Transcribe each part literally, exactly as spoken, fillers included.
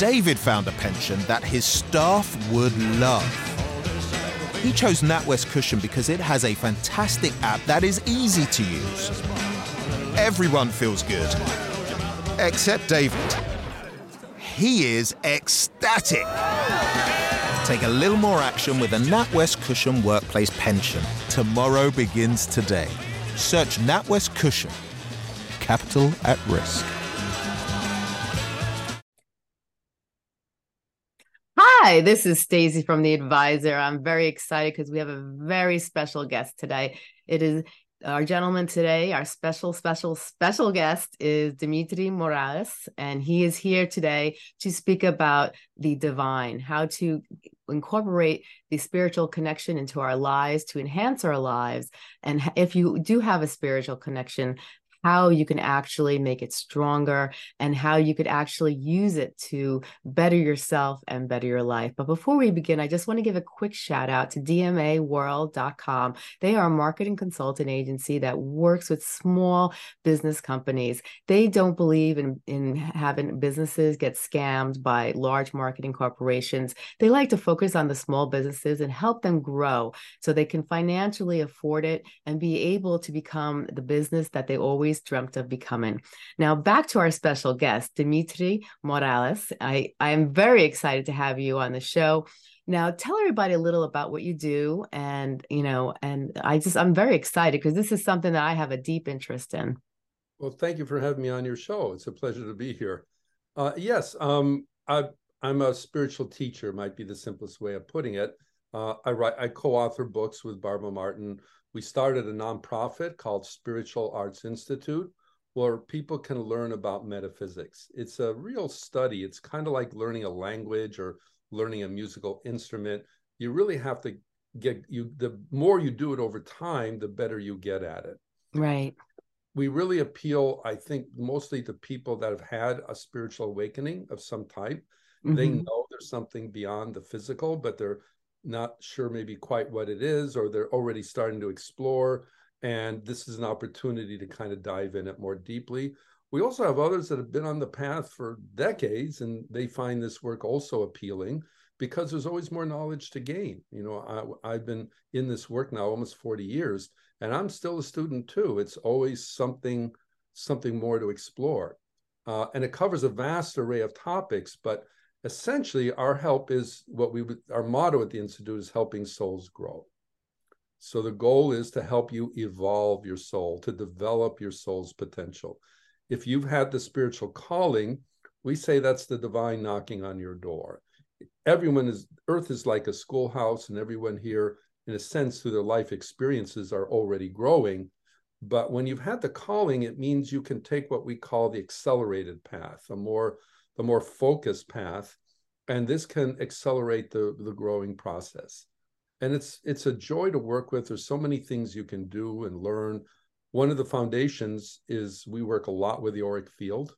David found a pension that his staff would love. He chose NatWest Cushion because it has a fantastic app that is easy to use. Everyone feels good, except David. He is ecstatic. Take a little more action with a NatWest Cushion workplace pension. Tomorrow begins today. Search NatWest Cushion. Capital at risk. Hi, this is Stacey from The Advisor. I'm very excited because we have a very special guest today. It is our gentleman today, our special, special, special guest is Dimitri Morales, and he is here today to speak about the divine, how to incorporate the spiritual connection into our lives to enhance our lives. And if you do have a spiritual connection, how you can actually make it stronger and how you could actually use it to better yourself and better your life. But before we begin, I just want to give a quick shout out to D M A world dot com. They are a marketing consultant agency that works with small business companies. They don't believe in, in having businesses get scammed by large marketing corporations. They like to focus on the small businesses and help them grow so they can financially afford it and be able to become the business that they always dreamt of becoming. Now, back to our special guest, Dimitri Morales. I, I am very excited to have you on the show. Now, tell everybody a little about what you do. And, you know, and I just, I'm very excited because this is something that I have a deep interest in. Well, thank you for having me on your show. It's a pleasure to be here. Uh, yes, um, I, I'm a spiritual teacher, might be the simplest way of putting it. Uh, I write, I co-author books with Barbara Martin. We started a nonprofit called Spiritual Arts Institute, where people can learn about metaphysics. It's a real study. It's kind of like learning a language or learning a musical instrument. You really have to get, you. the more you do it over time, the better you get at it. Right. We really appeal, I think, mostly to people that have had a spiritual awakening of some type. Mm-hmm. They know there's something beyond the physical, but they're not sure maybe quite what it is, or they're already starting to explore. And this is an opportunity to kind of dive in it more deeply. We also have others that have been on the path for decades, and they find this work also appealing because there's always more knowledge to gain. You know, I, I've been in this work now almost forty years, and I'm still a student too. It's always something, something more to explore. Uh, and it covers a vast array of topics, but essentially, our help is what we would, our motto at the Institute is helping souls grow. So the goal is to help you evolve your soul, to develop your soul's potential. If you've had the spiritual calling, we say that's the divine knocking on your door. Everyone is, Earth is like a schoolhouse, and everyone here, in a sense, through their life experiences are already growing. But when you've had the calling, it means you can take what we call the accelerated path, a more the more focused path, and this can accelerate the, the growing process. And it's it's a joy to work with. There's so many things you can do and learn. One of the foundations is we work a lot with the auric field.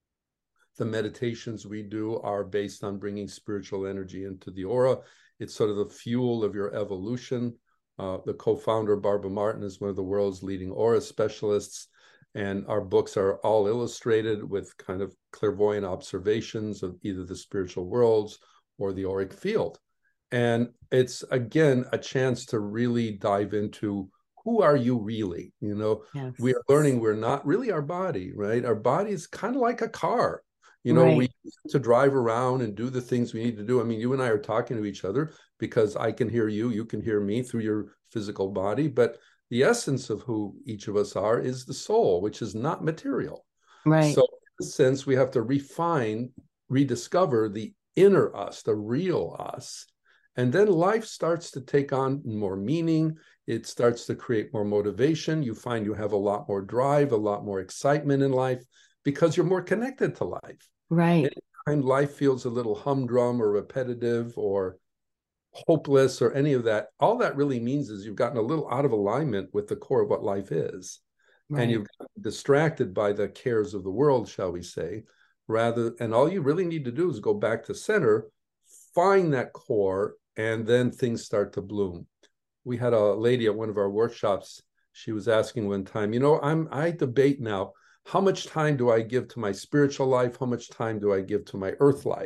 The meditations we do are based on bringing spiritual energy into the aura. It's sort of the fuel of your evolution. Uh, the co-founder, Barbara Martin, is one of the world's leading aura specialists. And our books are all illustrated with kind of clairvoyant observations of either the spiritual worlds or the auric field. And it's, again, a chance to really dive into who are you really? You know, yes. We are learning we're not really our body, right? Our body is kind of like a car. You know, right. We use it to drive around and do the things we need to do. I mean, you and I are talking to each other because I can hear you, you can hear me through your physical body, but the essence of who each of us are is the soul, which is not material. Right. So in a sense, we have to refine, rediscover the inner us, the real us. And then life starts to take on more meaning. It starts to create more motivation. You find you have a lot more drive, a lot more excitement in life because you're more connected to life. Right. Anytime life feels a little humdrum or repetitive or hopeless or any of that, all that really means is you've gotten a little out of alignment with the core of what life is. Right. And you've gotten distracted by the cares of the world, shall we say, rather, and all you really need to do is go back to center, find that core, and then things start to bloom. We had a lady at one of our workshops, she was asking one time, you know, I'm I debate now, how much time do I give to my spiritual life? How much time do I give to my earth life?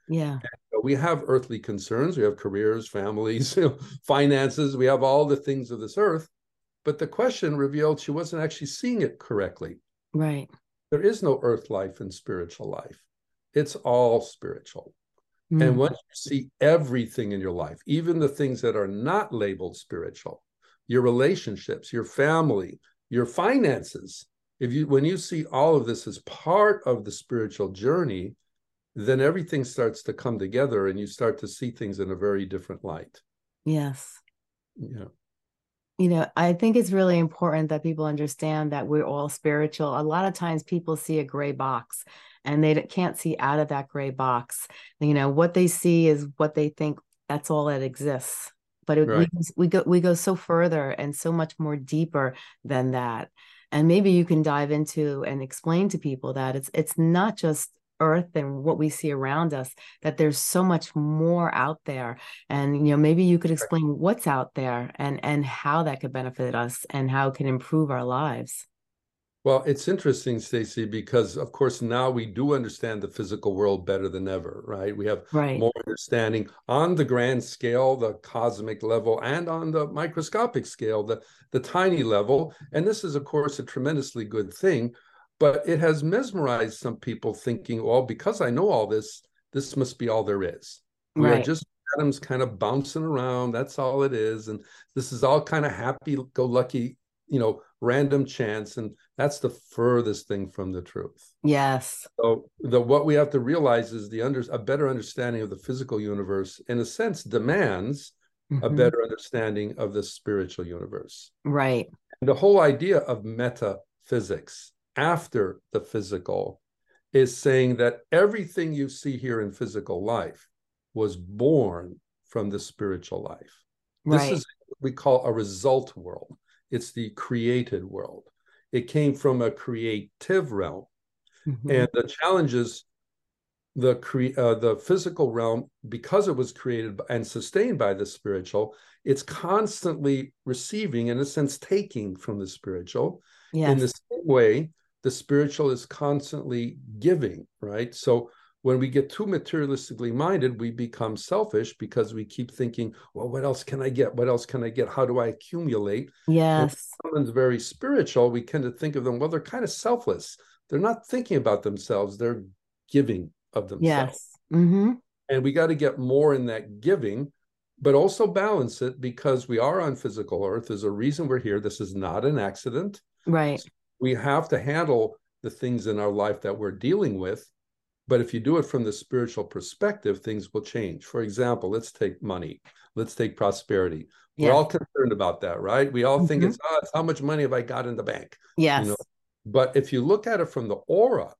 Yeah. And we have earthly concerns. We have careers, families, you know, finances. We have all the things of this earth. But the question revealed she wasn't actually seeing it correctly. Right. There is no earth life and spiritual life. It's all spiritual. Mm. And once you see everything in your life, even the things that are not labeled spiritual, your relationships, your family, your finances, if you when you see all of this as part of the spiritual journey, then everything starts to come together and you start to see things in a very different light. Yes. Yeah. You know, I think it's really important that people understand that we're all spiritual. A lot of times people see a gray box and they can't see out of that gray box. You know, what they see is what they think that's all that exists. But it, right. we, we go we go so further and so much more deeper than that. And maybe you can dive into and explain to people that it's it's not just earth and what we see around us, that there's so much more out there. And, you know, maybe you could explain what's out there and, and how that could benefit us and how it can improve our lives. Well, it's interesting, Stacey, because of course now we do understand the physical world better than ever, right? We have right. more understanding on the grand scale, the cosmic level, and on the microscopic scale, the, the tiny level. And this is, of course, a tremendously good thing. But it has mesmerized some people thinking, well, because I know all this, this must be all there is. We right. are just atoms kind of bouncing around. That's all it is. And this is all kind of happy-go-lucky, you know, random chance. And that's the furthest thing from the truth. Yes. So the, what we have to realize is the under, a better understanding of the physical universe, in a sense, demands mm-hmm. a better understanding of the spiritual universe. Right. And the whole idea of metaphysics, after the physical, is saying that everything you see here in physical life was born from the spiritual life. Right. This is what we call a result world. It's the created world. It came from a creative realm. Mm-hmm. And the challenge is the, cre- uh, the physical realm, because it was created and sustained by the spiritual, it's constantly receiving, in a sense, taking from the spiritual. Yes. In the same way, the spiritual is constantly giving, right? So when we get too materialistically minded, we become selfish because we keep thinking, well, what else can I get? What else can I get? How do I accumulate? Yes. And when someone's very spiritual, we tend to think of them, well, they're kind of selfless. They're not thinking about themselves. They're giving of themselves. Yes. Mm-hmm. And we got to get more in that giving, but also balance it, because we are on physical earth. There's a reason we're here. This is not an accident. Right. So we have to handle the things in our life that we're dealing with. But if you do it from the spiritual perspective, things will change. For example, let's take money. Let's take prosperity. We're yeah. all concerned about that, right? We all mm-hmm. think it's, oh, it's how much money have I got in the bank? Yes. You know? But if you look at it from the aura,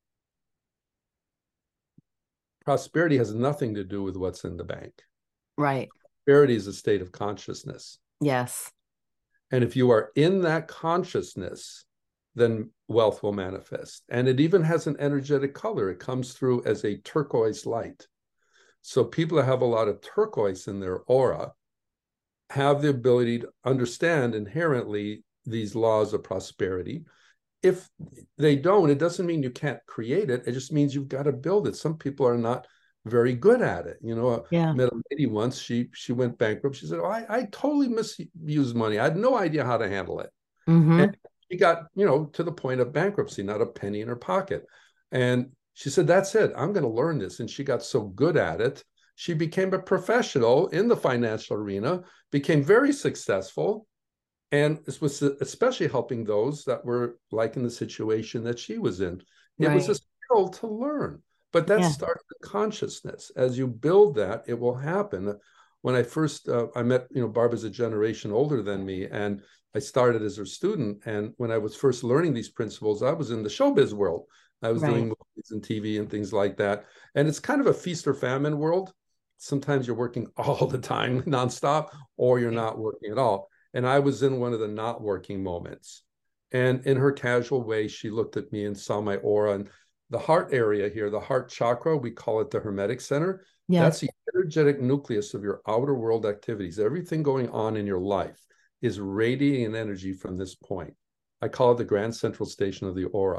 prosperity has nothing to do with what's in the bank. Right. Prosperity is a state of consciousness. Yes. And if you are in that consciousness, then wealth will manifest. And it even has an energetic color. It comes through as a turquoise light. So people that have a lot of turquoise in their aura have the ability to understand inherently these laws of prosperity. If they don't, it doesn't mean you can't create it. It just means you've got to build it. Some people are not very good at it. You know, yeah. I met a lady once, she she went bankrupt. She said, oh, I, I totally misused money. I had no idea how to handle it. Mm-hmm. And she got, you know, to the point of bankruptcy, not a penny in her pocket. And she said, that's it. I'm going to learn this. And she got so good at it. She became a professional in the financial arena, became very successful. And this was especially helping those that were like in the situation that she was in. It right. was a skill to learn, but that yeah. starts with consciousness. As you build that, it will happen. When I first, uh, I met, you know, Barbara's a generation older than me, and I started as her student. And when I was first learning these principles, I was in the showbiz world. I was right. doing movies and T V and things like that. And it's kind of a feast or famine world. Sometimes you're working all the time, nonstop, or you're not working at all. And I was in one of the not working moments. And in her casual way, she looked at me and saw my aura. And the heart area here, the heart chakra, we call it the Hermetic Center. Yes. That's the energetic nucleus of your outer world activities. Everything going on in your life is radiating energy from this point. I call it the grand central station of the aura.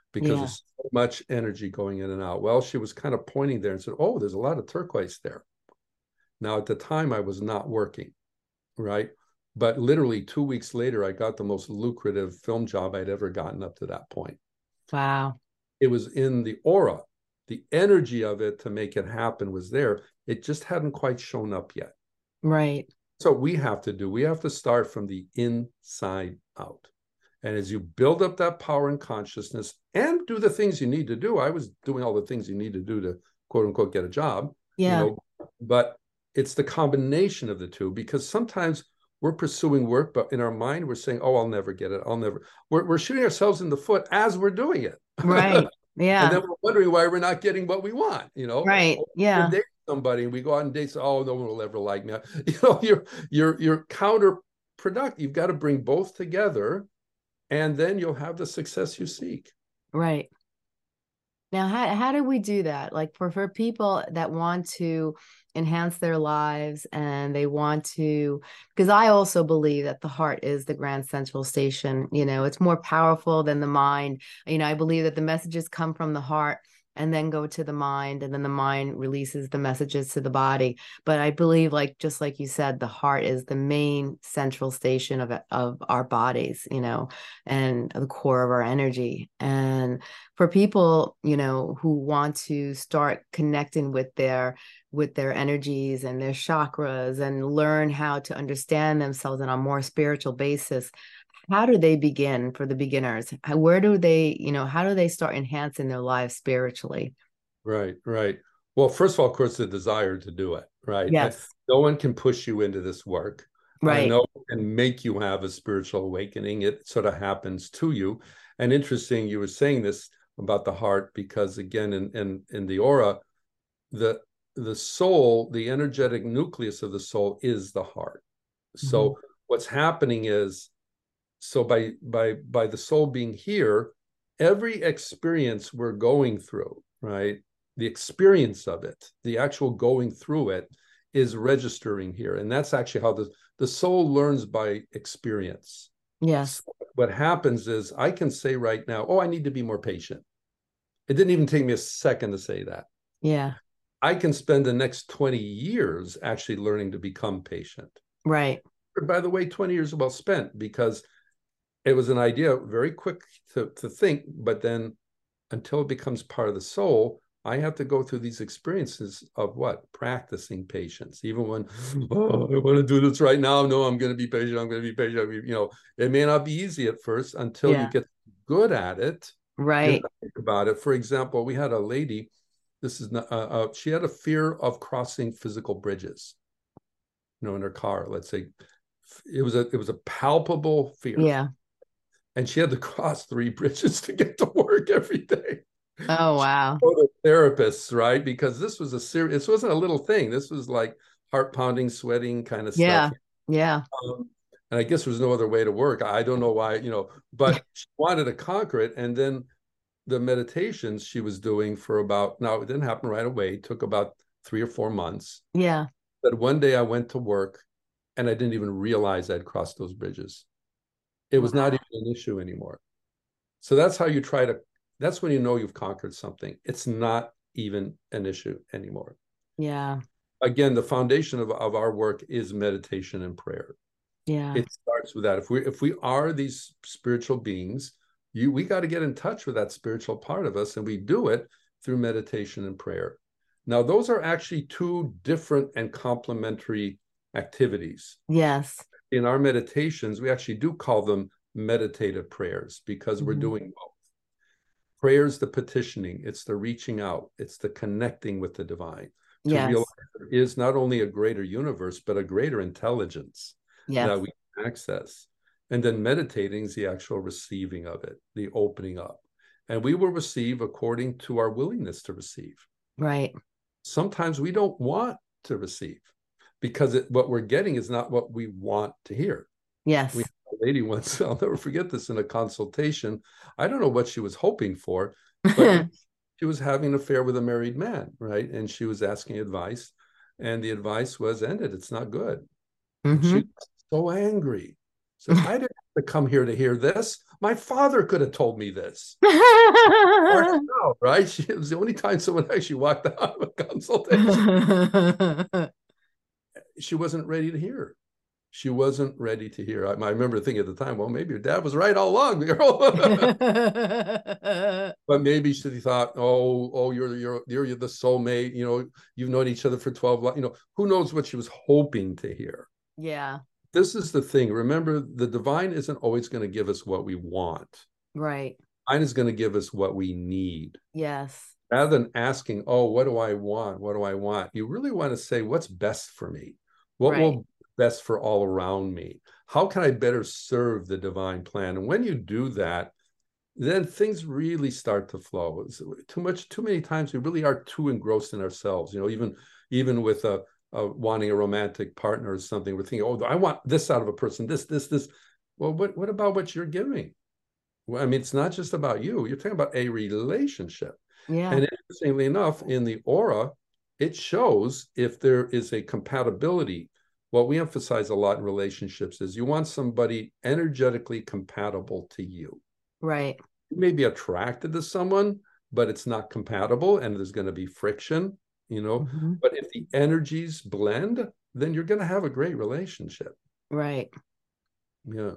because Yeah. there's so much energy going in and out. Well, she was kind of pointing there and said, oh, there's a lot of turquoise there. Now, at the time, I was not working, right? But literally two weeks later, I got the most lucrative film job I'd ever gotten up to that point. Wow. It was in the aura. The energy of it to make it happen was there. It just hadn't quite shown up yet. Right. So we have to do, we have to start from the inside out. And as you build up that power and consciousness and do the things you need to do, I was doing all the things you need to do to quote unquote get a job, Yeah. you know, but it's the combination of the two, because sometimes we're pursuing work, but in our mind, we're saying, oh, I'll never get it. I'll never, we're, we're shooting ourselves in the foot as we're doing it. Right. Yeah. And then we're wondering why we're not getting what we want, you know? Right. Yeah. Date somebody and we go out and date, oh, no one will ever like me. You know, you're, you're, you're counterproductive. You've got to bring both together, and then you'll have the success you seek. Right. Now, how, how do we do that? Like for, for people that want to enhance their lives and they want to, because I also believe that the heart is the grand central station. You know, it's more powerful than the mind. You know, I believe that the messages come from the heart and then go to the mind, and then the mind releases the messages to the body. But I believe, like, just like you said, the heart is the main central station of, of our bodies, you know, and the core of our energy. And for people, you know, who want to start connecting with their, with their energies and their chakras and learn how to understand themselves on a more spiritual basis, how do they begin for the beginners? How, where do they, you know, how do they start enhancing their lives spiritually? Right, right. Well, first of all, of course, the desire to do it, right? Yes. No one can push you into this work. Right. No one can make you have a spiritual awakening. It sort of happens to you. And interesting, you were saying this about the heart, because again, in, in, in the aura, the, the soul, the energetic nucleus of the soul is the heart. So mm-hmm. what's happening is, So by by by the soul being here, every experience we're going through, right? The experience of it, the actual going through it, is registering here. And that's actually how the, the soul learns by experience. Yes. So what happens is I can say right now, oh, I need to be more patient. It didn't even take me a second to say that. Yeah. I can spend the next twenty years actually learning to become patient. Right. By the way, twenty years well spent, because it was an idea very quick to, to think, but then until it becomes part of the soul, I have to go through these experiences of what? Practicing patience. Even when, oh, I want to do this right now. No, I'm going to be patient. I'm going to be patient. You know, it may not be easy at first until yeah. you get good at it. Right. Think about it. For example, we had a lady, this is not, uh, uh, she had a fear of crossing physical bridges, you know, in her car, let's say. It was a, it was a palpable fear. Yeah. And she had to cross three bridges to get to work every day. Oh, wow. For the therapists, right? Because this was a serious, this wasn't a little thing. This was like heart pounding, sweating kind of yeah. stuff. Yeah. Um, and I guess there was no other way to work. I don't know why, you know, but she wanted to conquer it. And then the meditations she was doing for about, now it didn't happen right away. It took about three or four months. Yeah. But one day I went to work and I didn't even realize I'd crossed those bridges. It was wow. not even an issue anymore. So that's how you try to, that's when you know you've conquered something. It's not even an issue anymore. Yeah. Again, the foundation of, of our work is meditation and prayer. Yeah. It starts with that. If we if we are these spiritual beings, you we got to get in touch with that spiritual part of us, and we do it through meditation and prayer. Now, those are actually two different and complementary activities. Yes. In our meditations, we actually do call them meditative prayers, because mm-hmm. we're doing both. Prayer's the petitioning, it's the reaching out, it's the connecting with the divine, to yes. realize there is not only a greater universe, but a greater intelligence yes. that we can access. And then meditating is the actual receiving of it, the opening up. And we will receive according to our willingness to receive. Right. Sometimes we don't want to receive, because it, what we're getting is not what we want to hear. Yes. We had a lady once, I'll never forget this, in a consultation. I don't know what she was hoping for, but she was having an affair with a married man, right? And she was asking advice, and the advice was, end it. It's not good. Mm-hmm. She was so angry. So I didn't have to come here to hear this. My father could have told me this. Now, right? She, it was the only time someone actually walked out of a consultation. She wasn't ready to hear. She wasn't ready to hear. I, I remember thinking at the time, well, maybe your dad was right all along. But maybe she thought, oh, oh, you're you're you're the soulmate. You know, you've known each other for twelve. You know, who knows what she was hoping to hear. Yeah. This is the thing. Remember, the divine isn't always going to give us what we want. Right. Divine is going to give us what we need. Yes. Rather than asking, oh, what do I want? What do I want? You really want to say, what's best for me? What right. will be best for all around me? How can I better serve the divine plan? And when you do that, then things really start to flow. It's too much, too many times we really are too engrossed in ourselves. You know, even even with a, a wanting a romantic partner or something, we're thinking, oh, I want this out of a person, this, this, this. Well, what what about what you're giving? Well, I mean, it's not just about you. You're talking about a relationship. Yeah. And interestingly enough, in the aura, it shows if there is a compatibility. What we emphasize a lot in relationships is you want somebody energetically compatible to you. Right. You may be attracted to someone, but it's not compatible and there's going to be friction, you know. Mm-hmm. But if the energies blend, then you're going to have a great relationship. Right. Yeah.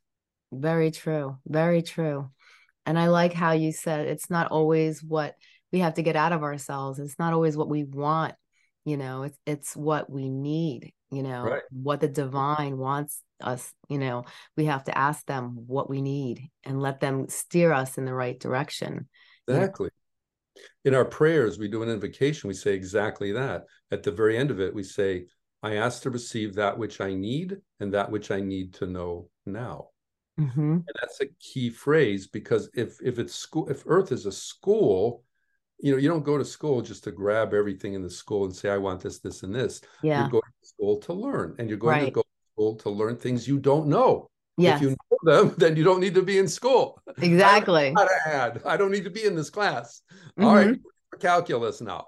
Very true. Very true. And I like how you said it's not always what we have to get out of ourselves. It's not always what we want, you know, it's it's what we need, you know, right. what the divine wants us, you know, we have to ask them what we need and let them steer us in the right direction. Exactly. You know? In our prayers, we do an invocation. We say exactly that. At the very end of it, we say, I ask to receive that which I need and that which I need to know now. Mm-hmm. And that's a key phrase, because if if it's school, if Earth is a school, you know, you don't go to school just to grab everything in the school and say, I want this, this, and this. Yeah. You're going to school to learn, and you're going right. to go to school to learn things you don't know. Yes. If you know them, then you don't need to be in school. Exactly. I don't, add. I don't need to be in this class. Mm-hmm. All right, for calculus now.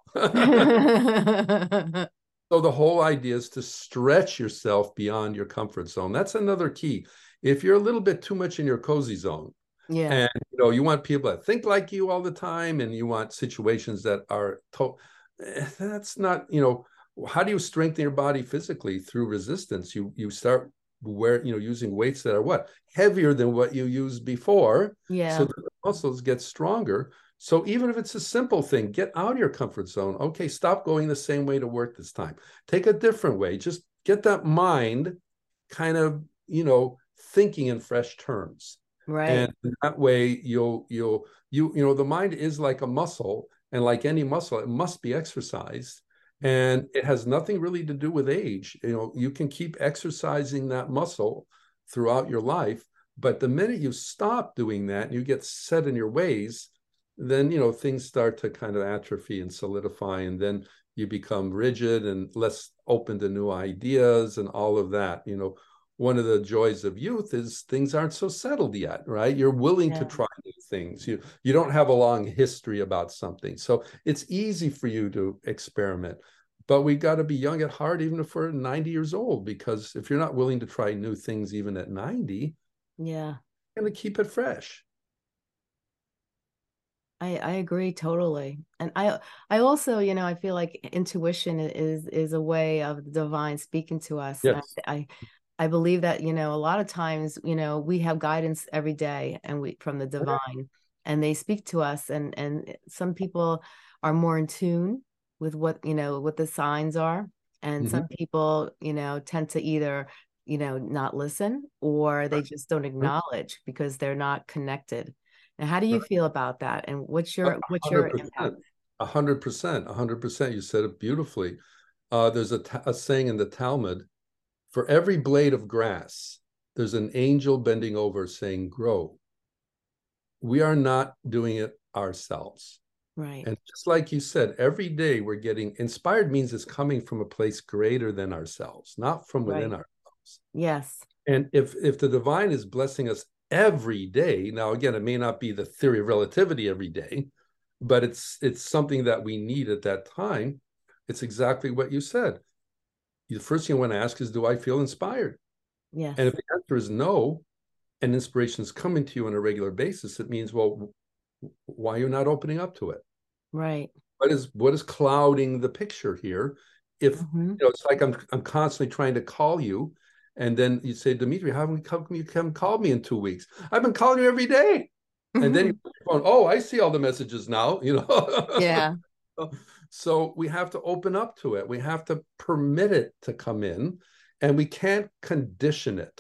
So the whole idea is to stretch yourself beyond your comfort zone. That's another key. If you're a little bit too much in your cozy zone, yeah, and you know you want people that think like you all the time, and you want situations that are to- that's not, you know, how do you strengthen your body physically? Through resistance. You you start where you know using weights that are what heavier than what you used before. Yeah. So that the muscles get stronger. So even if it's a simple thing, get out of your comfort zone. Okay, stop going the same way to work this time. Take a different way. Just get that mind kind of, you know, thinking in fresh terms. Right. And that way you'll, you'll, you, you know, the mind is like a muscle, and like any muscle, it must be exercised. And it has nothing really to do with age. You know, you can keep exercising that muscle throughout your life, but the minute you stop doing that and you get set in your ways, then, you know, things start to kind of atrophy and solidify, and then you become rigid and less open to new ideas and all of that. You know, one of the joys of youth is things aren't so settled yet, right? You're willing yeah. to try new things. You, you don't have a long history about something. So it's easy for you to experiment. But we got to be young at heart, even if we're ninety years old, because if you're not willing to try new things, even at ninety, yeah, you're going to keep it fresh. I, I agree totally. And I I also, you know, I feel like intuition is is a way of the divine speaking to us. Yes. I, I I believe that, you know, a lot of times, you know, we have guidance every day and we from the divine, yeah. and they speak to us, and and some people are more in tune with what, you know, what the signs are, and mm-hmm. some people, you know, tend to either, you know, not listen, or they just don't acknowledge because they're not connected. Now, how do you feel about that? And what's your what's your impact? A hundred percent, a hundred percent. You said it beautifully. Uh, there's a, a saying in the Talmud: for every blade of grass, there's an angel bending over saying, "Grow." We are not doing it ourselves, right? And just like you said, every day we're getting inspired. Means it's coming from a place greater than ourselves, not from within right. ourselves. Yes. And if if the divine is blessing us every day. Now, again, it may not be the theory of relativity every day, but it's it's something that we need at that time. It's exactly what you said. The first thing you want to ask is, do I feel inspired? Yes. And if the answer is no, and inspiration is coming to you on a regular basis, it means, well, why are you not opening up to it? Right. What is what is clouding the picture here? If Mm-hmm. you know, it's like I'm I'm constantly trying to call you, and then you say, Dimitri, how come you haven't called me in two weeks? I've been calling you every day. Mm-hmm. And then you put your phone, oh, I see all the messages now, you know. Yeah. So we have to open up to it. We have to permit it to come in, and we can't condition it.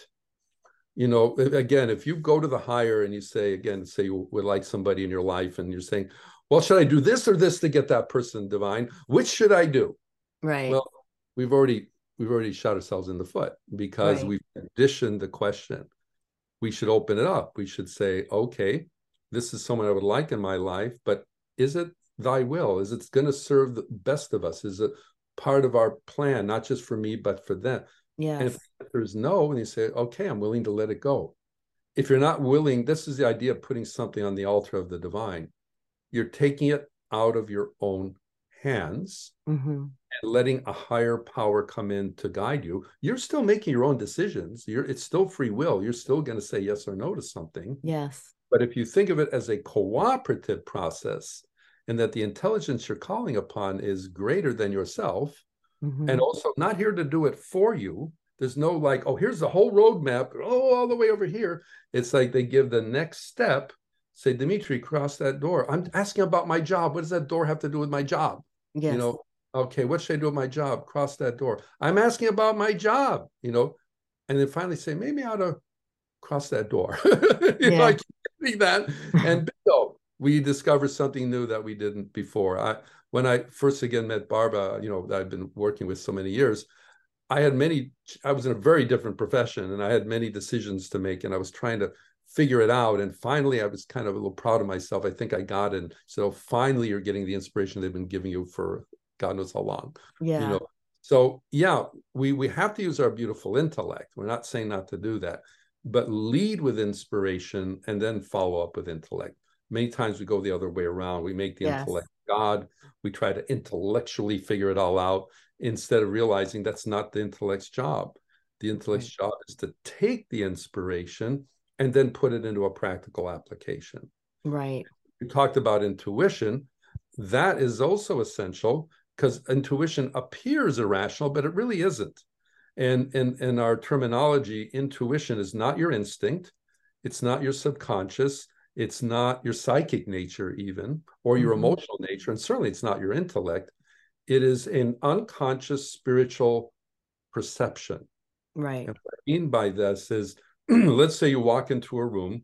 You know, again, if you go to the higher and you say, again, say you would like somebody in your life, and you're saying, well, should I do this or this to get that person divine? Which should I do? Right. Well, we've already we've already shot ourselves in the foot, because right. we've conditioned the question. We should open it up. We should say, okay, this is someone I would like in my life, but is it thy will? Is it going to serve the best of us? Is it part of our plan, not just for me, but for them? Yes. And if there's no, and you say, okay, I'm willing to let it go. If you're not willing, this is the idea of putting something on the altar of the divine. You're taking it out of your own hands, mm-hmm. and letting a higher power come in to guide you. You're still making your own decisions. You're, it's still free will. You're still going to say yes or no to something. Yes. But if you think of it as a cooperative process, and that the intelligence you're calling upon is greater than yourself, mm-hmm. and also not here to do it for you. There's no like, oh, here's the whole roadmap, oh, all the way over here. It's like they give the next step. Say, Dimitri, cross that door. I'm asking about my job. What does that door have to do with my job? Yes. You know, okay, what should I do with my job? Cross that door. I'm asking about my job, you know, and then finally say, maybe I ought to cross that door. you yeah. know, I keep doing that. And so we discovered something new that we didn't before. I, when I first again met Barbara, you know, that I've been working with so many years, I had many, I was in a very different profession, and I had many decisions to make, and I was trying to figure it out. And finally, I was kind of a little proud of myself. I think I got it. So finally, you're getting the inspiration they've been giving you for God knows how long. Yeah. You know. So yeah, we we have to use our beautiful intellect. We're not saying not to do that, but lead with inspiration and then follow up with intellect. Many times we go the other way around. We make the yes. intellect God. We try to intellectually figure it all out instead of realizing that's not the intellect's job. The intellect's right. job is to take the inspiration and then put it into a practical application. Right. We talked about intuition. That is also essential, because intuition appears irrational, but it really isn't. And in, in our terminology, intuition is not your instinct. It's not your subconscious. It's not your psychic nature even, or your mm-hmm. emotional nature. And certainly it's not your intellect. It is an unconscious spiritual perception. Right. And what I mean by this is, let's say you walk into a room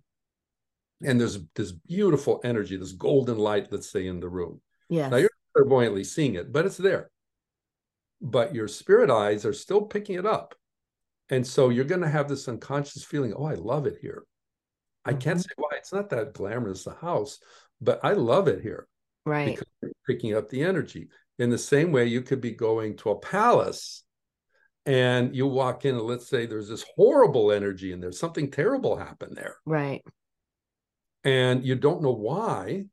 and there's this beautiful energy, this golden light, let's say, in the room. Yes. Now you're clairvoyantly seeing it, but it's there. But your spirit eyes are still picking it up. And so you're going to have this unconscious feeling, oh, I love it here. I mm-hmm. can't say why. It's not that glamorous, the house, but I love it here. Right. Because you're picking up the energy. In the same way, you could be going to a palace and you walk in and let's say there's this horrible energy and there's something terrible happened there. Right. And you don't know why,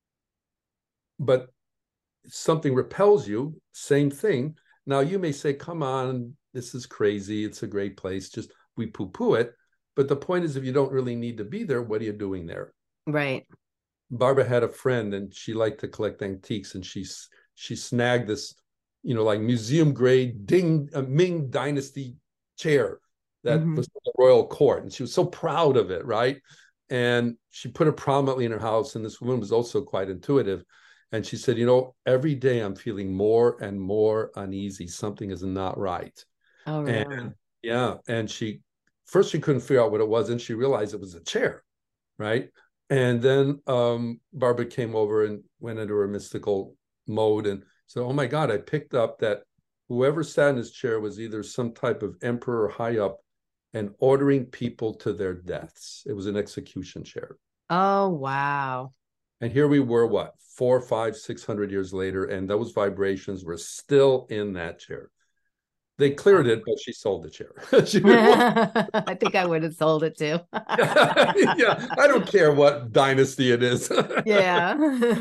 but something repels you, same thing. Now you may say, come on, this is crazy. It's a great place. Just we poo-poo it. But the point is, if you don't really need to be there, what are you doing there? Right. Barbara had a friend and she liked to collect antiques, and she, she snagged this, you know, like museum grade Ding uh, Ming Dynasty chair that mm-hmm. was from the royal court. And she was so proud of it, right? And she put it prominently in her house. And this woman was also quite intuitive. And she said, you know, every day I'm feeling more and more uneasy. Something is not right. Oh, really? And yeah. And she, first she couldn't figure out what it was. And she realized it was a chair, right? And then um, Barbara came over and went into her mystical mode and said, oh my God, I picked up that whoever sat in his chair was either some type of emperor or high up and ordering people to their deaths. It was an execution chair. Oh, wow. And here we were, what, four, five, six hundred years later, and those vibrations were still in that chair. They cleared it, but she sold the chair. I think I would have sold it too. Yeah, I don't care what dynasty it is. Yeah.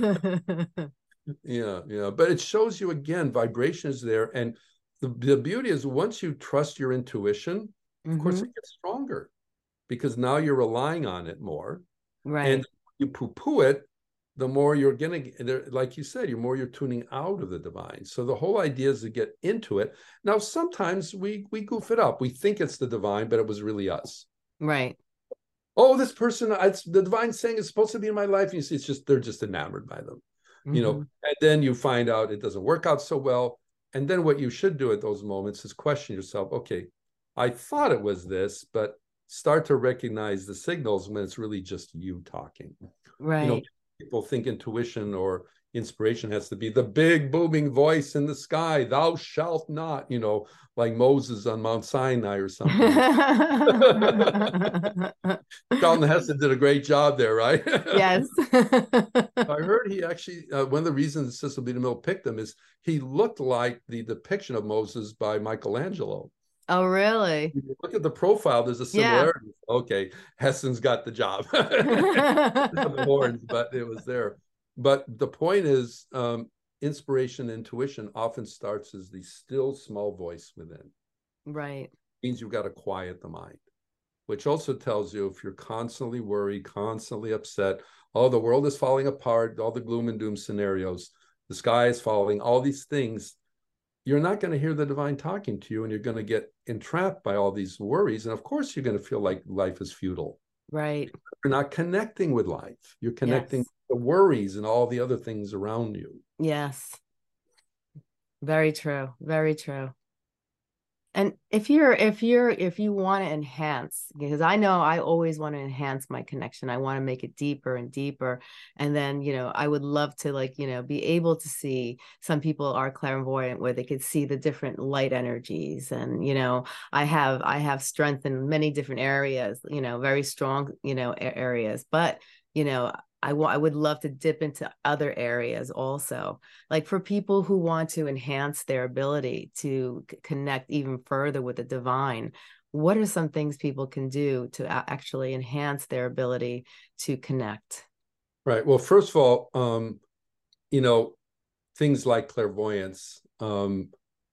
Yeah, yeah. But it shows you, again, vibration is there. And the, the beauty is once you trust your intuition, of mm-hmm. course, it gets stronger. because now you're relying on it more. Right. And you poo-poo it, the more you're going to, like you said, you're more you're tuning out of the divine. So the whole idea is to get into it. Now, sometimes we we goof it up. We think it's the divine, but it was really us. Right. Oh, this person, it's the divine saying is supposed to be in my life. And you see, it's just, they're just enamored by them, mm-hmm. you know, and then you find out it doesn't work out so well. And then what you should do at those moments is question yourself, okay, I thought it was this, but start to recognize the signals when it's really just you talking. Right. You know, people think intuition or inspiration has to be the big booming voice in the sky, thou shalt not, you know, like Moses on Mount Sinai or something. Charlton Heston did a great job there, right? Yes. I heard he actually, uh, one of the reasons Cecil B. DeMille picked him is he looked like the depiction of Moses by Michelangelo. Oh, really? If you look at the profile, there's a similarity. Yeah. Okay, Heston's got the job. The horns, but it was there. But the point is, um, inspiration, intuition often starts as the still small voice within. Right. It means you've got to quiet the mind, which also tells you if you're constantly worried, constantly upset, oh, the world is falling apart, all the gloom and doom scenarios, the sky is falling, all these things, you're not going to hear the divine talking to you, and you're going to get entrapped by all these worries. And of course, you're going to feel like life is futile. Right. You're not connecting with life. You're connecting yes. with the worries and all the other things around you. Yes. Very true. Very true. And if you're, if you're, if you want to enhance, because I know I always want to enhance my connection. I want to make it deeper and deeper. And then, you know, I would love to, like, you know, be able to see, some people are clairvoyant where they could see the different light energies. And, you know, I have, I have strength in many different areas, you know, very strong, you know, areas, but, you know, I, w- I would love to dip into other areas also, like for people who want to enhance their ability to c- connect even further with the divine. What are some things people can do to a- actually enhance their ability to connect? Right. Well, first of all, um, you know, things like clairvoyance, um,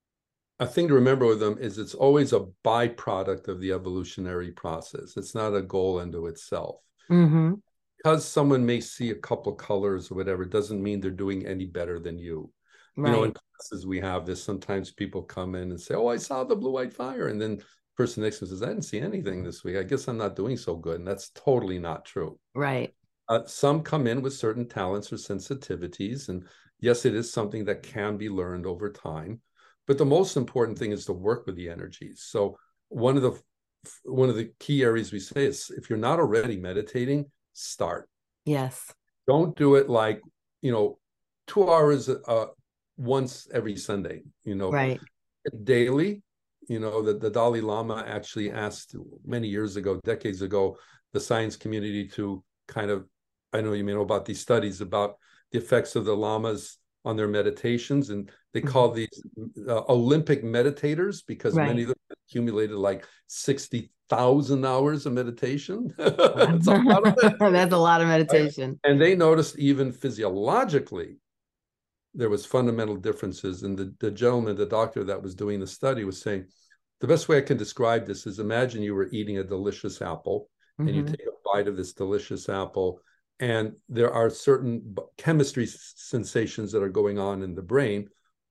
a thing to remember with them is it's always a byproduct of the evolutionary process. It's not a goal unto itself. Mm-hmm. Because someone may see a couple of colors or whatever, doesn't mean they're doing any better than you. Right. You know, in classes we have this, sometimes people come in and say, oh, I saw the blue-white fire. And then the person next to them says, I didn't see anything this week. I guess I'm not doing so good. And that's totally not true. Right. Uh, some come in with certain talents or sensitivities. And yes, it is something that can be learned over time. But the most important thing is to work with the energies. So one of the one of the key areas we say is if you're not already meditating, start. Yes. Don't do it like, you know, two hours uh, once every Sunday, you know, right. daily. You know, the, the Dalai Lama actually asked many years ago, decades ago, the science community to kind of, I know you may know about these studies about the effects of the lamas on their meditations. And they mm-hmm. call these uh, Olympic meditators because right. many of them accumulated like sixty thousand hours of meditation. That's, a lot of That's a lot of meditation. And they noticed even physiologically, there was fundamental differences. And the, the gentleman, the doctor that was doing the study was saying, the best way I can describe this is imagine you were eating a delicious apple mm-hmm. and you take a bite of this delicious apple, and there are certain chemistry sensations that are going on in the brain.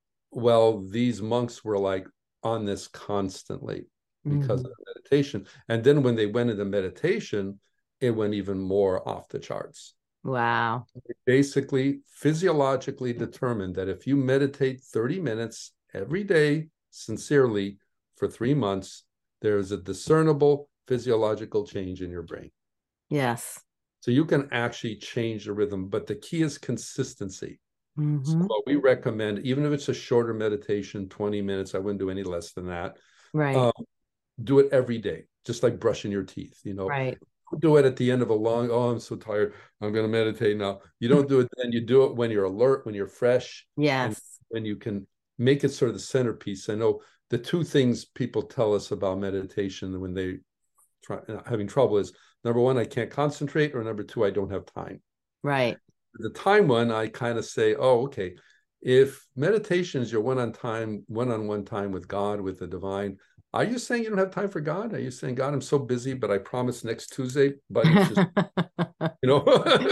Well, these monks were like on this constantly because mm-hmm. of the meditation. And then when they went into meditation, it went even more off the charts. Wow. They basically physiologically determined that if you meditate thirty minutes every day, sincerely, for three months, there's a discernible physiological change in your brain. Yes. So you can actually change the rhythm, but the key is consistency. Mm-hmm. So what we recommend, even if it's a shorter meditation, twenty minutes, I wouldn't do any less than that. Right. Um, do it every day, just like brushing your teeth, you know. Right. Do it at the end of a long, oh, I'm so tired, I'm going to meditate now. You don't do it then, you do it when you're alert, when you're fresh. Yes. And when you can make it sort of the centerpiece. I know the two things people tell us about meditation when they try having trouble is, number one, I can't concentrate, or number two, I don't have time. Right. The time one, I kind of say, oh, okay, if meditation is your one-on time, one-on-one time with God, with the divine, Are you saying you don't have time for God? Are you saying, God, I'm so busy, but I promise next Tuesday, but it's just, you know,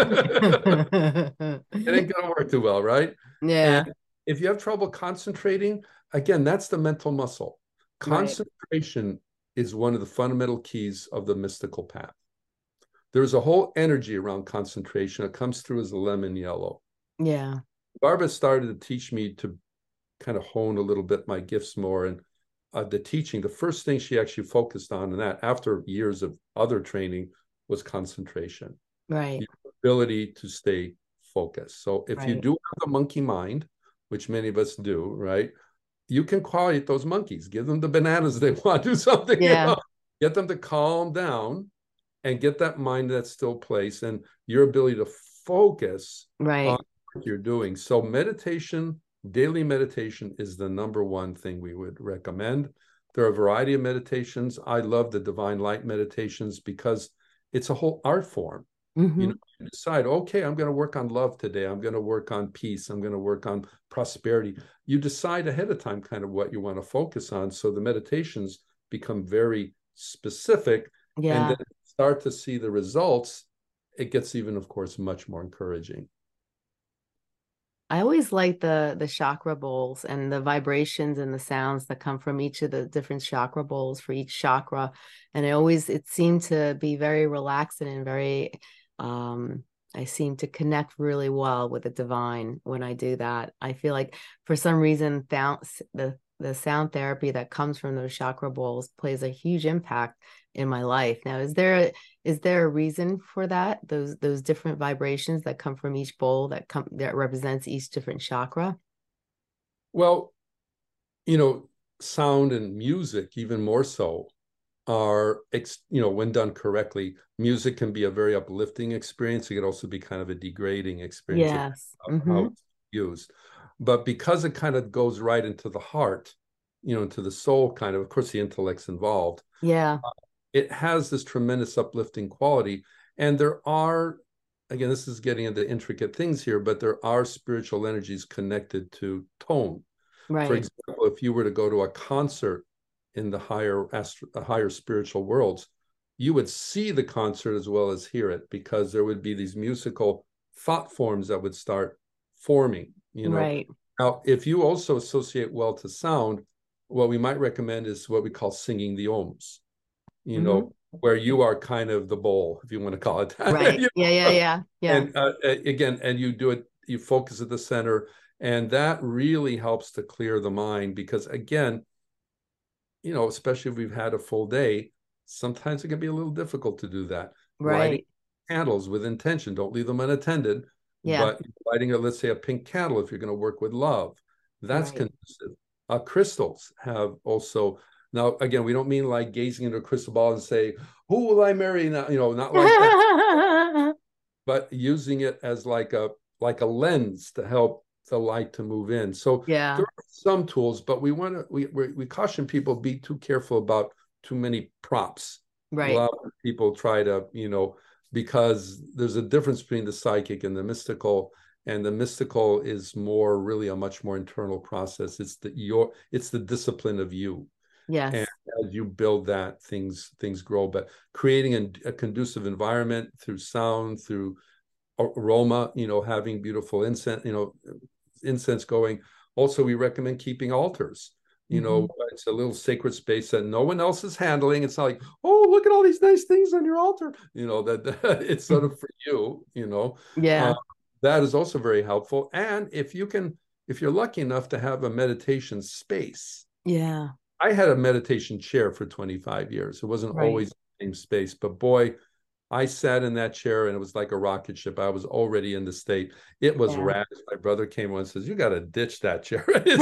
it ain't going to work too well, right? Yeah. And if you have trouble concentrating, again, that's the mental muscle. Right. Concentration is one of the fundamental keys of the mystical path. There's a whole energy around concentration. It comes through as a lemon yellow. Yeah. Barbara started to teach me to kind of hone a little bit my gifts more. And uh, the teaching, the first thing she actually focused on in that, after years of other training, was concentration. Right. The ability to stay focused. So if right. you do have a monkey mind, which many of us do, right? You can quiet those monkeys, give them the bananas they want, do something, yeah. you know, get them to calm down and get that mind in that still place and your ability to focus right. on what you're doing. So meditation, daily meditation is the number one thing we would recommend. There are a variety of meditations. I love the divine light meditations because it's a whole art form. Mm-hmm. You know, you decide, okay, I'm going to work on love today. I'm going to work on peace. I'm going to work on prosperity. You decide ahead of time kind of what you want to focus on. So the meditations become very specific. Yeah. And then start to see the results. It gets even, of course, much more encouraging. I always like the the chakra bowls and the vibrations and the sounds that come from each of the different chakra bowls for each chakra. And it always, it seemed to be very relaxing and very, um, I seem to connect really well with the divine when I do that. I feel like for some reason, the, the sound therapy that comes from those chakra bowls plays a huge impact in my life. Now, is there a, is there a reason for that? Those those different vibrations that come from each bowl that come that represents each different chakra? Well, you know, sound and music, even more so, are, you know, when done correctly, music can be a very uplifting experience. It can also be kind of a degrading experience. Yes. Of mm-hmm. how it's used. But because it kind of goes right into the heart, you know, into the soul, kind of, of course, the intellect's involved. Yeah. Uh, it has this tremendous uplifting quality. And there are, again, this is getting into intricate things here, but there are spiritual energies connected to tone. Right. For example, if you were to go to a concert in the higher, astro, higher spiritual worlds, you would see the concert as well as hear it, because there would be these musical thought forms that would start forming, you know. Right. Now, if you also associate well to sound, what we might recommend is what we call singing the ohms, you mm-hmm. know, where you are kind of the bowl, if you want to call it that. Right. You yeah, know? yeah, yeah, yeah. And uh, again, and you do it, you focus at the center, and that really helps to clear the mind, because again, you know, especially if we've had a full day, sometimes it can be a little difficult to do that. Right. Lighting candles with intention, don't leave them unattended. Yeah. But lighting, a, let's say, a pink candle, if you're going to work with love, that's right. conducive. Uh, crystals have also, now, again, we don't mean like gazing into a crystal ball and say, who will I marry now? You know, not like that. But using it as like a like a lens to help the light to move in. So yeah. there are some tools, but we want to, we, we, we caution people, be too careful about too many props. Right. A lot of people try to, you know, because there's a difference between the psychic and the mystical, and the mystical is more really a much more internal process. It's the your it's the discipline of you. Yes. And as you build that, things things grow. But creating a, a conducive environment through sound, through aroma, you know, having beautiful incense, you know, incense going. Also, we recommend keeping altars. You know, mm-hmm. it's a little sacred space that no one else is handling. It's not like, oh, look at all these nice things on your altar. You know, that, that it's sort of for you, you know. Yeah. Uh, that is also very helpful. And if you can, if you're lucky enough to have a meditation space. Yeah. I had a meditation chair for twenty-five years. It wasn't right. always the same space, but boy, I sat in that chair and it was like a rocket ship. I was already in the state. It was yeah. rad. My brother came on and says, you got to ditch that chair. It's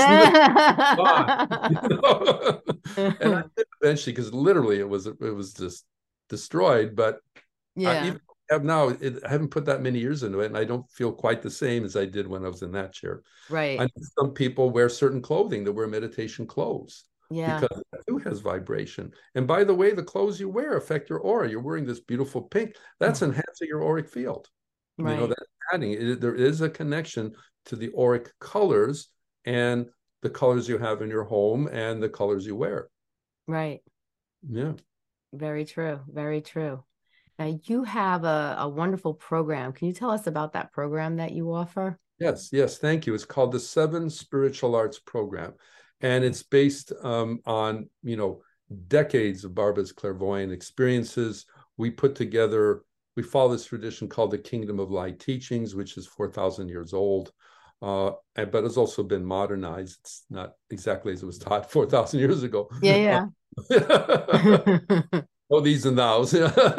fun. You know? And I did eventually, because literally it was, it was just destroyed. But yeah. I even have now, it, I haven't put that many years into it, and I don't feel quite the same as I did when I was in that chair. Right. I know some people wear certain clothing that wear meditation clothes. Yeah. Because it too has vibration. And by the way, the clothes you wear affect your aura. You're wearing this beautiful pink. That's mm-hmm. enhancing your auric field. Right. You know, that's adding. It, there is a connection to the auric colors and the colors you have in your home and the colors you wear. Right. Yeah. Very true. Very true. Now you have a, a wonderful program. Can you tell us about that program that you offer? Yes, yes, thank you. It's called the Seven Spiritual Arts Program, and it's based um, on, you know, decades of Barbara's clairvoyant experiences. We put together, we follow this tradition called the Kingdom of Light Teachings, which is four thousand years old, uh, and, but it's also been modernized. It's not exactly as it was taught four thousand years ago. Yeah, Uh, yeah. oh, these and thous.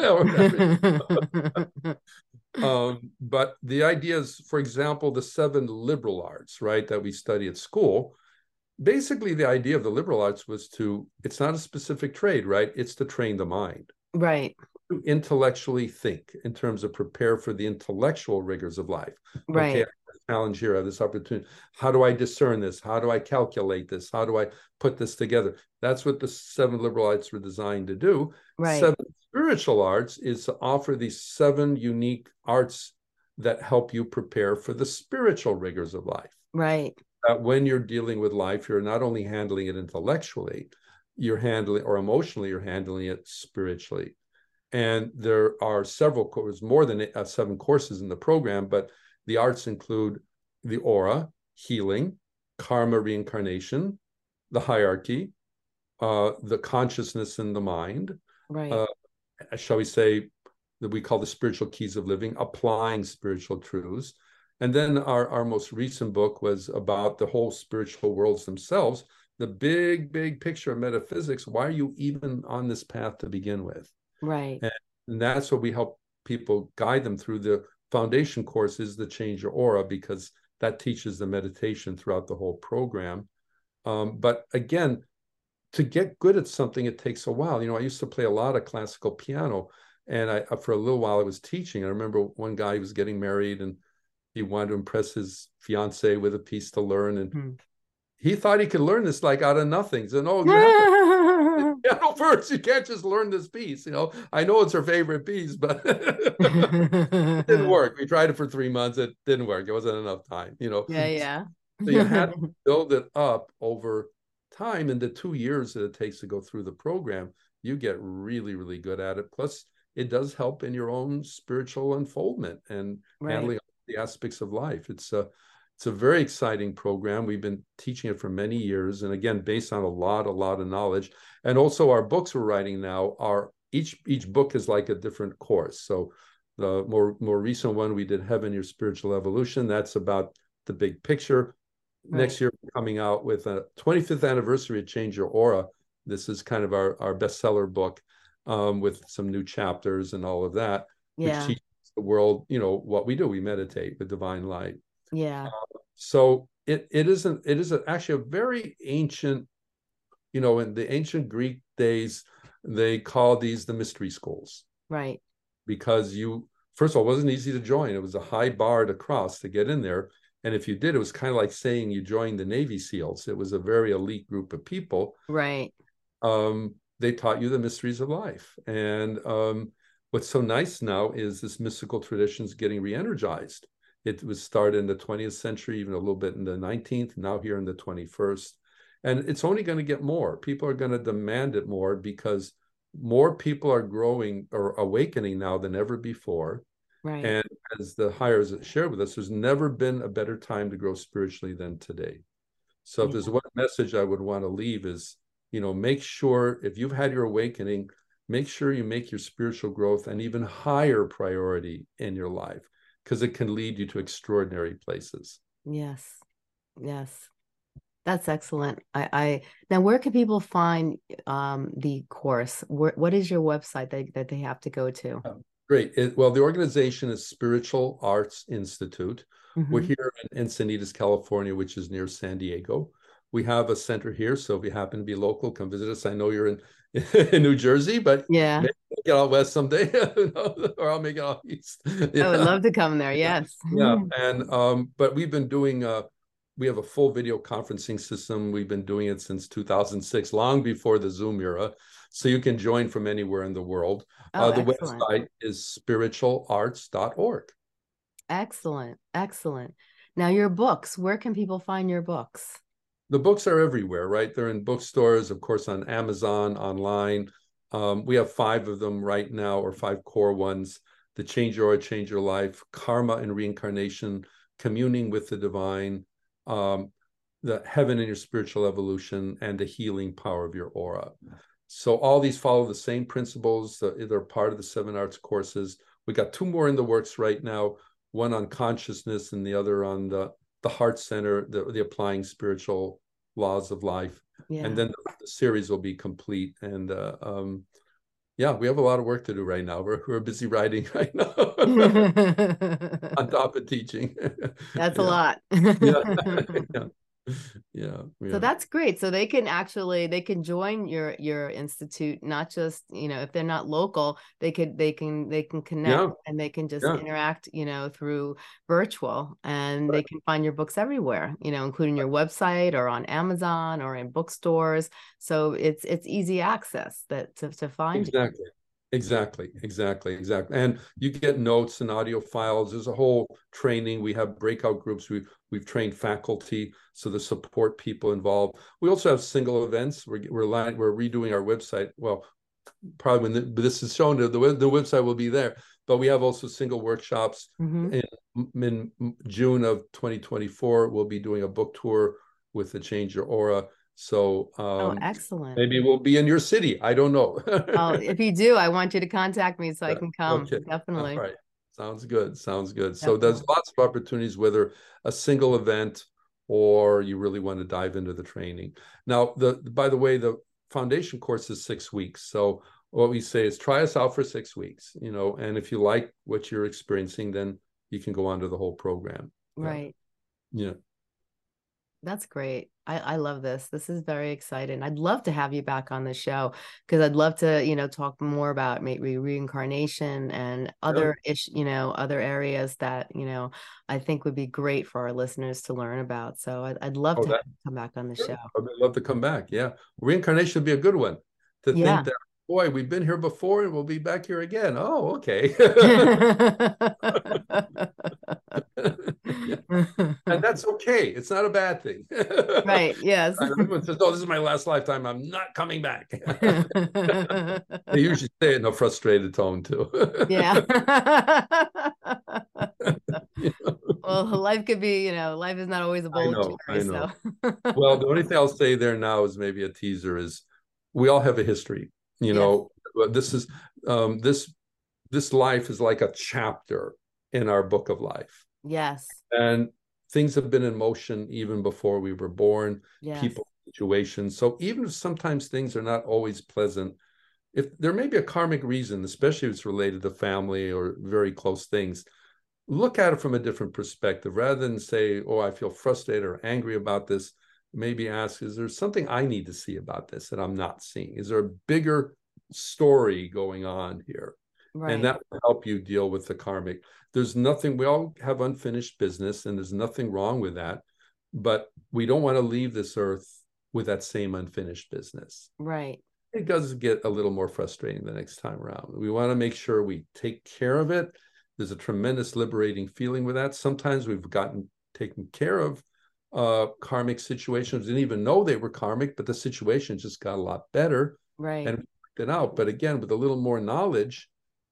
Um, but the idea is, for example, the seven liberal arts, right, that we study at school. Basically, the idea of the liberal arts was to, it's not a specific trade, right? It's to train the mind. Right. To intellectually think in terms of prepare for the intellectual rigors of life. Right. Okay, I have a challenge here, I have this opportunity. How do I discern this? How do I calculate this? How do I put this together? That's what the seven liberal arts were designed to do. Right. Seven spiritual arts is to offer these seven unique arts that help you prepare for the spiritual rigors of life. Right. That when you're dealing with life, you're not only handling it intellectually, you're handling, or emotionally, you're handling it spiritually. And there are several courses, more than uh, seven courses in the program, but the arts include the aura, healing, karma, reincarnation, the hierarchy, uh, the consciousness in the mind, right. uh, shall we say, that we call the spiritual keys of living, applying spiritual truths. And then our, our most recent book was about the whole spiritual worlds themselves, the big, big picture of metaphysics. Why are you even on this path to begin with? Right. And, and that's what we help people guide them through. The foundation course is the Change Your Aura, because that teaches the meditation throughout the whole program. Um, but again, to get good at something, it takes a while. You know, I used to play a lot of classical piano, and I, for a little while I was teaching. I remember one guy, he was getting married and he wanted to impress his fiance with a piece to learn. And hmm. he thought he could learn this like out of nothing. So, no, you have to piano first. You can't just learn this piece. You know, I know it's her favorite piece, but it didn't work. We tried it for three months. It didn't work. It wasn't enough time, you know. Yeah, yeah. So you had to build it up over time. In the two years that it takes to go through the program, you get really, really good at it. Plus, it does help in your own spiritual unfoldment and right. handling the aspects of life. It's a, it's a very exciting program. We've been teaching it for many years. And again, based on a lot, a lot of knowledge. And also our books we're writing now are, each, each book is like a different course. So the more, more recent one, we did Heaven, Your Spiritual Evolution. That's about the big picture. Right. Next year, we're coming out with a twenty-fifth anniversary of Change Your Aura. This is kind of our, our bestseller book um, with some new chapters and all of that, yeah. which teaches the world, you know, what we do. We meditate with divine light. Yeah. Uh, so it it isn't, it is a, actually a very ancient, you know, in the ancient Greek days, they call these the mystery schools. Right. Because you, first of all, it wasn't easy to join. It was a high bar to cross to get in there. And if you did, it was kind of like saying you joined the Navy SEALs. It was a very elite group of people. Right. Um, they taught you the mysteries of life. And um, what's so nice now is this mystical tradition is getting re-energized. It was started in the twentieth century, even a little bit in the nineteenth, now here in the twenty-first. And it's only going to get more. People are going to demand it more because more people are growing or awakening now than ever before. Right. And as the hires shared with us, there's never been a better time to grow spiritually than today. So yeah. if there's one message I would want to leave is, you know, make sure if you've had your awakening, make sure you make your spiritual growth an even higher priority in your life, because it can lead you to extraordinary places. Yes. Yes. That's excellent. I, I now where can people find um, the course? Where, what is your website that, that they have to go to? Um, Great. It, well, the organization is Spiritual Arts Institute. Mm-hmm. We're here in Encinitas, California, which is near San Diego. We have a center here, so if you happen to be local, come visit us. I know you're in, in New Jersey, but yeah, maybe I'll get out west someday, or I'll make it out east. Yeah. I would love to come there. Yes. Yeah, and um, but we've been doing. Uh, we have a full video conferencing system. We've been doing it since two thousand six, long before the Zoom era. So you can join from anywhere in the world. Oh, uh, the excellent. website is spiritual arts dot org. Excellent. Excellent. Now your books, where can people find your books? the books are everywhere, right? They're in bookstores, of course, on Amazon, online. Um, we have five of them right now, or five core ones: The Change Your Aura, Change Your Life, Karma and Reincarnation, Communing with the Divine, um, the Heaven in Your Spiritual Evolution, and The Healing Power of Your Aura. So all these follow the same principles. Uh, they're part of the Seven Arts courses. We got two more in the works right now, one on consciousness and the other on the, the heart center, the, the applying spiritual laws of life. Yeah. And then the, the series will be complete. And uh, um, yeah, we have a lot of work to do right now. We're, we're busy writing right now on top of teaching. That's yeah. a lot. yeah. yeah. Yeah, yeah. So that's great. So they can actually, they can join your, your institute, not just, you know, if they're not local, they could, they can, they can connect yeah. and they can just yeah. interact, you know, through virtual, and right. they can find your books everywhere, you know, including your website or on Amazon or in bookstores. So it's, it's easy access that to, to find exactly. it. Exactly, exactly, exactly. And you get notes and audio files. There's a whole training. We have breakout groups. We, we've trained faculty, so the support people involved. We also have single events. We're, we're, we're redoing our website. Well, probably when the, this is shown, the, the website will be there. But we have also single workshops. Mm-hmm. in, in June of twenty twenty-four, we'll be doing a book tour with the Change Your Aura. So um, oh, excellent. Maybe we'll be in your city. I don't know. Oh, if you do, I want you to contact me so I can come. Okay. Definitely. All right. Sounds good. Sounds good. Definitely. So there's lots of opportunities, whether a single event or you really want to dive into the training. Now, the by the way, the foundation course is six weeks. So what we say is try us out for six weeks, you know, and if you like what you're experiencing, then you can go on to the whole program. Right. Yeah. yeah. That's great. I, I love this. This is very exciting. I'd love to have you back on the show, because I'd love to, you know, talk more about maybe reincarnation and other yeah. ish, you know, other areas that, you know, I think would be great for our listeners to learn about. So I'd, I'd love oh, to that, come back on the sure. show. I'd love to come back. Yeah. Reincarnation would be a good one to yeah. think that, boy, we've been here before and we'll be back here again. Oh, okay. And that's okay. It's not a bad thing. Right. Yes. Everyone says, oh, this is my last lifetime. I'm not coming back. They usually say it in a frustrated tone, too. Yeah. You know? Well, life could be, you know, life is not always a bowl of cherries. I know. So. Well, the only thing I'll say there now is maybe a teaser is we all have a history. You know, yes. this is um, this this life is like a chapter in our book of life. Yes. And things have been in motion even before we were born, yes. people, situations. So even if sometimes things are not always pleasant, if there may be a karmic reason, especially if it's related to family or very close things, look at it from a different perspective. Rather than say, oh, I feel frustrated or angry about this, maybe ask, is there something I need to see about this that I'm not seeing? Is there a bigger story going on here? Right. And that will help you deal with the karmic. There's nothing, we all have unfinished business, and there's nothing wrong with that, but we don't want to leave this earth with that same unfinished business. Right. It does get a little more frustrating the next time around. We want to make sure we take care of it. There's a tremendous liberating feeling with that. Sometimes we've gotten taken care of uh, karmic situations, didn't even know they were karmic, but the situation just got a lot better. Right. And worked it out. But again, with a little more knowledge,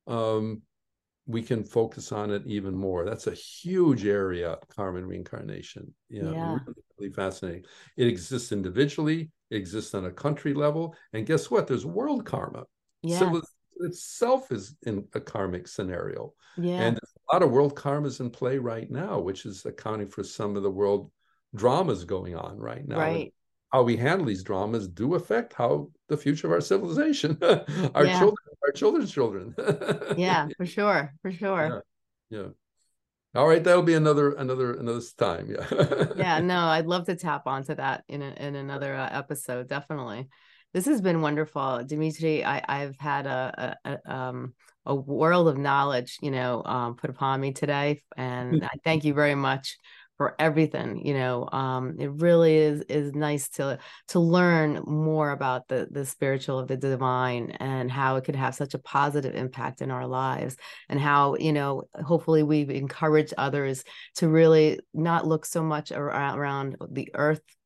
um, we can focus on it even more. That's a huge area, karma and reincarnation. Yeah, yeah. Really, really fascinating. It exists individually, it exists on a country level, and guess what? There's world karma. Yeah. Civilization itself is in a karmic scenario. Yeah. And there's a lot of world karmas in play right now, which is accounting for some of the world dramas going on right now. Right. And how we handle these dramas do affect how the future of our civilization, our yeah. children, our children's children. Yeah, for sure, for sure. Yeah. yeah. All right, that'll be another another another time. Yeah. Yeah. No, I'd love to tap onto that in a, in another uh, episode. Definitely. This has been wonderful, Dimitri. I, I've had a, a, a um a world of knowledge, you know, um, put upon me today, and I thank you very much for everything. You know, um, it really is is nice to to learn more about the the spiritual of the divine and how it could have such a positive impact in our lives, and how, you know, hopefully we've encouraged others to really not look so much around, around the earth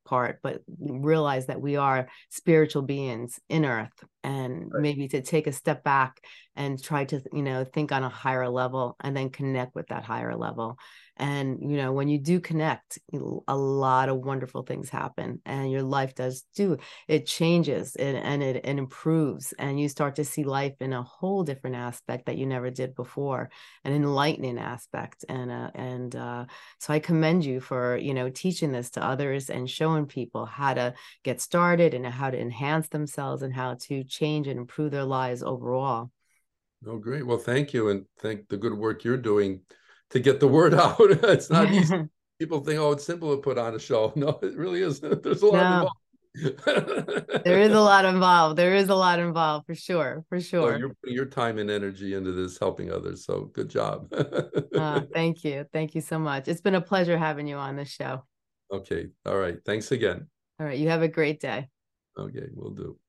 part, but realize that we are spiritual beings in earth, and Right. maybe to take a step back and try to, you know, think on a higher level and then connect with that higher level. And, you know, when you do connect, a lot of wonderful things happen, and your life does do, it changes it, and it, it improves, and you start to see life in a whole different aspect that you never did before, an enlightening aspect. And, uh, and uh, so I commend you for, you know, teaching this to others and showing people how to get started and how to enhance themselves and how to change and improve their lives overall. Oh, great. Well, thank you. And thank the good work you're doing to get the word out. It's not easy. People think, oh, it's simple to put on a show. No, it really isn't. There's a lot No. involved. There is a lot involved. There is a lot involved for sure. For sure. So you're putting your time and energy into this, helping others. So good job. uh, thank you. Thank you so much. It's been a pleasure having you on this show. Okay. All right. Thanks again. All right. You have a great day. Okay. We'll do.